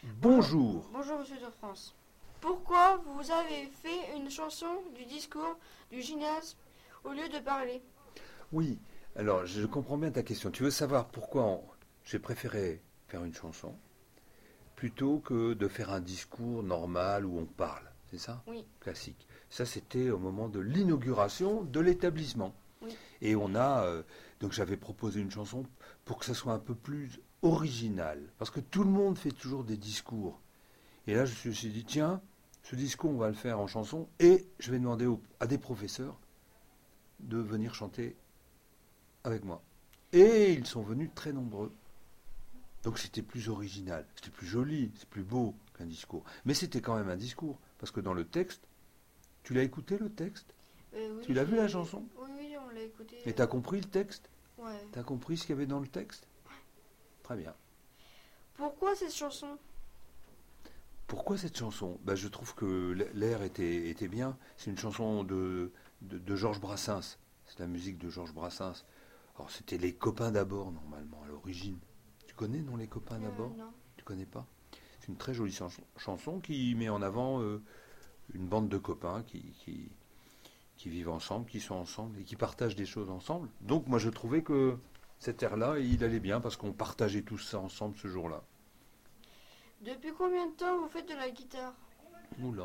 Bonjour. Bonjour Monsieur de France. Pourquoi vous avez fait une chanson du discours du gymnase au lieu de parler? Oui, alors je comprends bien ta question. Tu veux savoir pourquoi j'ai préféré faire une chanson plutôt que de faire un discours normal où on parle, c'est ça? Oui. Classique. Ça, c'était au moment de l'inauguration de l'établissement. Oui. Et donc j'avais proposé une chanson pour que ça soit un peu plus original. Parce que tout le monde fait toujours des discours. Et là, je me suis dit, tiens, ce discours, on va le faire en chanson. Et je vais demander à des professeurs de venir chanter avec moi. Et ils sont venus très nombreux. Donc c'était plus original, c'était plus joli, c'est plus beau qu'un discours. Mais c'était quand même un discours. Parce que dans le texte, tu l'as écouté le texte? Oui, Tu l'as vu la chanson? Oui, on l'a écouté. Et t'as compris le texte? Ouais. T'as compris ce qu'il y avait dans le texte? Très bien. Pourquoi cette chanson? Pourquoi cette chanson? Je trouve que l'air était bien. C'est une chanson de Georges Brassens. C'est la musique de Georges Brassens. Alors c'était Les Copains d'abord, normalement, à l'origine. Tu connais, non, Les Copains d'abord? Non. Tu connais pas? C'est une très jolie chanson qui met en avant une bande de copains qui vivent ensemble, qui sont ensemble et qui partagent des choses ensemble. Donc moi je trouvais que cet air-là, il allait bien parce qu'on partageait tout ça ensemble ce jour-là. Depuis combien de temps vous faites de la guitare? Oula,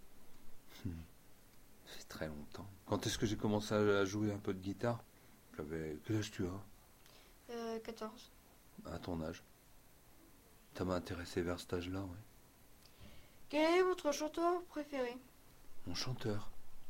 c'est très longtemps. Quand est-ce que j'ai commencé à jouer un peu de guitare? Quel âge tu as? 14. À ton âge. Ça m'a intéressé vers cet âge-là, oui. Quel est votre chanteur préféré? Mon chanteur.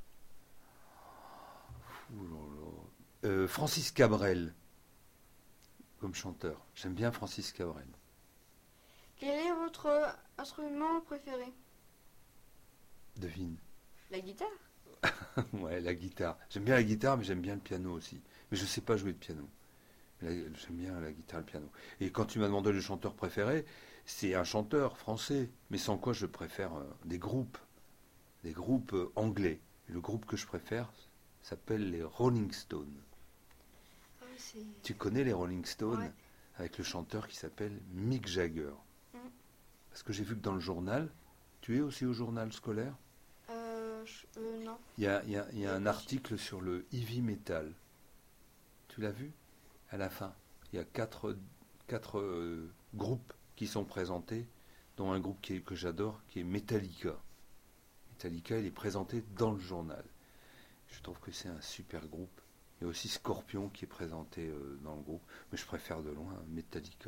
Francis Cabrel, comme chanteur. J'aime bien Francis Cabrel. Quel est votre instrument préféré? Devine. La guitare? Ouais, la guitare. J'aime bien la guitare, mais j'aime bien le piano aussi. Mais je ne sais pas jouer de piano. J'aime bien la guitare et le piano. Et quand tu m'as demandé le chanteur préféré, c'est un chanteur français, mais sans quoi je préfère des groupes anglais. Et le groupe que je préfère s'appelle les Rolling Stones. Ah, Tu connais les Rolling Stones? Ouais. Avec le chanteur qui s'appelle Mick Jagger. Mm. Parce que j'ai vu que dans le journal, tu es aussi au journal scolaire? Non. Il y a un article sur le heavy metal. Tu l'as vu? À la fin, il y a quatre groupes qui sont présentés, dont un groupe que j'adore, qui est Metallica. Metallica, il est présenté dans le journal. Je trouve que c'est un super groupe. Il y a aussi Scorpion qui est présenté dans le groupe, mais je préfère de loin Metallica.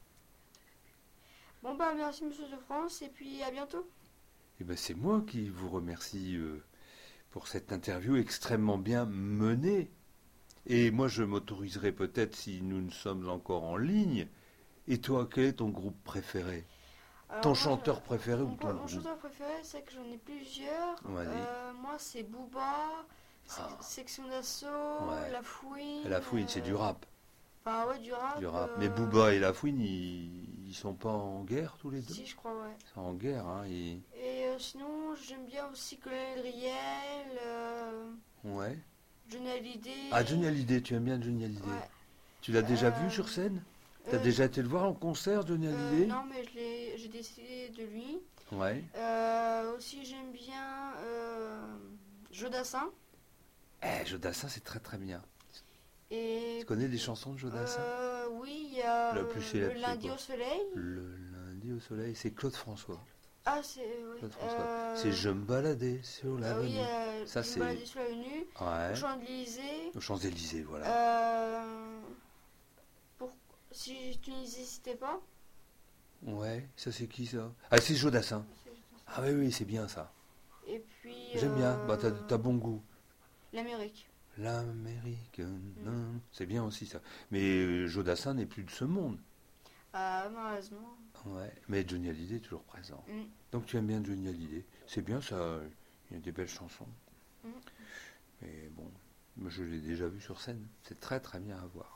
Bon merci Monsieur de France et puis à bientôt. Et c'est moi qui vous remercie pour cette interview extrêmement bien menée. Et moi, je m'autoriserai peut-être, si nous ne sommes encore en ligne. Et toi, quel est ton groupe préféré? Alors, Ton moi, chanteur préféré ou ton Mon groupe? chanteur préféré, c'est que j'en ai plusieurs. Vas-y. Moi, c'est Booba, Ah. Section d'Assaut, Ouais. La Fouine. La Fouine, c'est du rap. Enfin, ouais, du rap. Du rap. Mais Booba et La Fouine, ils sont pas en guerre tous les deux? Si, je crois, ouais. Ils sont en guerre, hein. Et sinon, j'aime bien aussi Colonel Riel, Ouais. Johnny Hallyday. Ah, Johnny Hallyday, tu aimes bien Johnny Hallyday? Ouais. Tu l'as déjà vu sur scène? T'as déjà été le voir en concert, Johnny Hallyday? Non, mais j'ai décidé de lui. Ouais. Aussi, j'aime bien Jodassin. Jodassin, c'est très très bien. Et Tu connais des chansons de Jodassin? oui, il y a La plus célèbre, Le c'est lundi quoi? au soleil. Le lundi au soleil, c'est Claude François. Ah, c'est... Oui. Claude François. C'est Je me baladais sur l'avenue. Oui, Ça, Je me c'est. baladais sur l'avenue. Ouais. Aux Champs-Élysées. Aux Champs-Élysées, voilà. Pour... Si tu n'hésitais pas. Ouais, ça c'est qui ça? Ah, c'est Jodassin. Ah, oui, oui, c'est bien ça. Et puis... J'aime bien. T'as bon goût. L'Amérique. L'Amérique. C'est bien aussi ça. Mais Jodassin n'est plus de ce monde. Ah, malheureusement. Ouais. Mais Johnny Hallyday est toujours présent. Mm. Donc tu aimes bien Johnny Hallyday. C'est bien ça. Il y a des belles chansons. Mm. Mais bon, moi, je l'ai déjà vu sur scène. C'est très très bien à voir.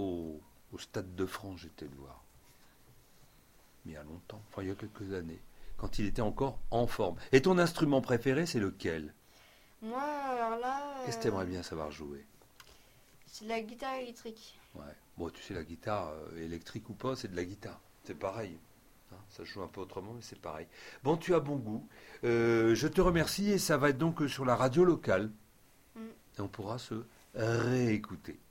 Au Stade de France, j'étais le voir. Mais il y a longtemps. Enfin, il y a quelques années. Quand il était encore en forme. Et ton instrument préféré, c'est lequel? Moi, alors là... Qu'est-ce que tu aimerais bien savoir jouer? C'est de la guitare électrique. Ouais. Bon, tu sais, la guitare, électrique ou pas, c'est de la guitare. C'est pareil. Ça se joue un peu autrement, mais c'est pareil. Bon, tu as bon goût. Je te remercie et ça va être donc sur la radio locale. Et on pourra se réécouter.